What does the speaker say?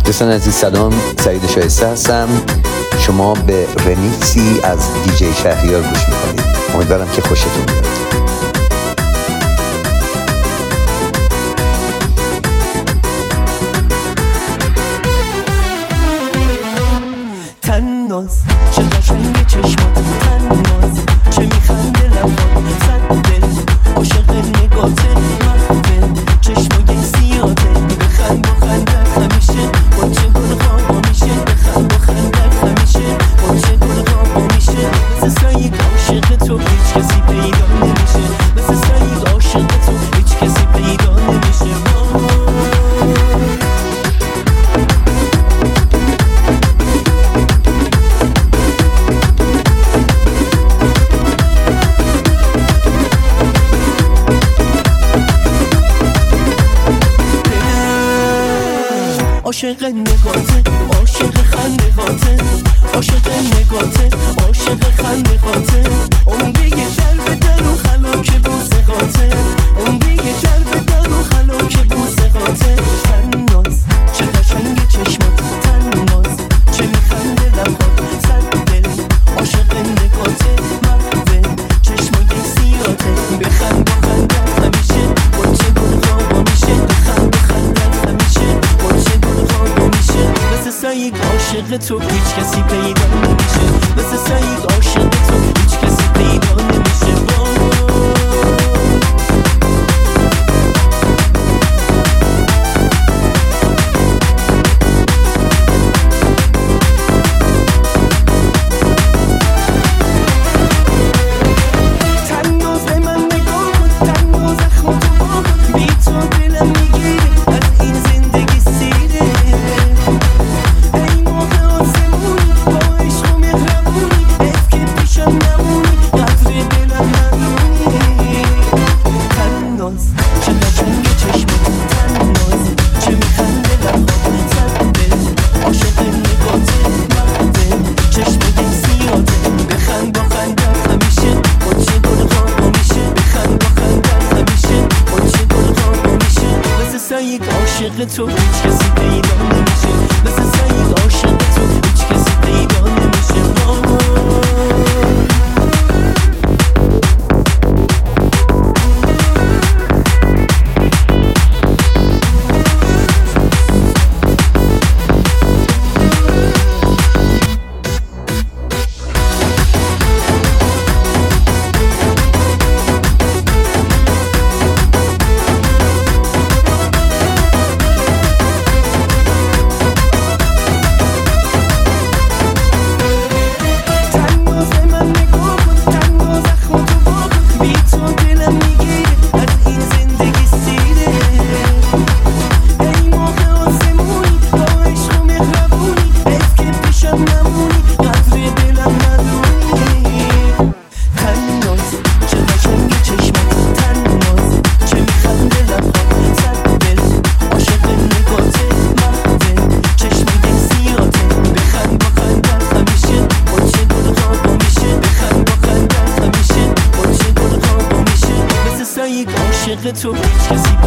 دوستان عزیز سلام، سعید شایسته هستم. شما به رمیکسی از دیجی شهریار گوش میکنید. امیدوارم که خوشتون بیاد. تناز چه قشنگ چشمات، تناز چه میخنده لبات، صد دل عاشق نگاته، محفل چشمای سیاته، بخند با خندت همیشه با چه گل خوابا میشه، بخند با خندت همیشه با چه گل خوابا میشه. مثل سعید عاشق تو هیچ کسی پیدا نمیشه، مثل سعید عاشق تو هیچ کسی پیدا نمیشه. عاشق نگاته، عاشق خنده هاته، عاشق نگاته، عاشق خنده هاته، عمری در به در و خلاک بوسه هاته، عمری در به در و خلاک بوسه هاته. تناز چه قشنگ چشمات، تناز چه میخنده لبات، صد دل عاشق نگاته، محفل چشمای سیاته، بخند با خندت همیشه با چه گل خوابا میشه، بخند با خندت همیشه با چه گل خوابا میشه. مثل سعید عاشق تو هیچ کسی پیدا نمیشه، مثل سعید عاشق تو هیچ کسی پیدا نمیشه. عاشق تو هیچ کسی پیدا نمیشه، مثل سعید عاشق تو هیچ کسی پیدا نمیشه. عاشق تو هیچ کسی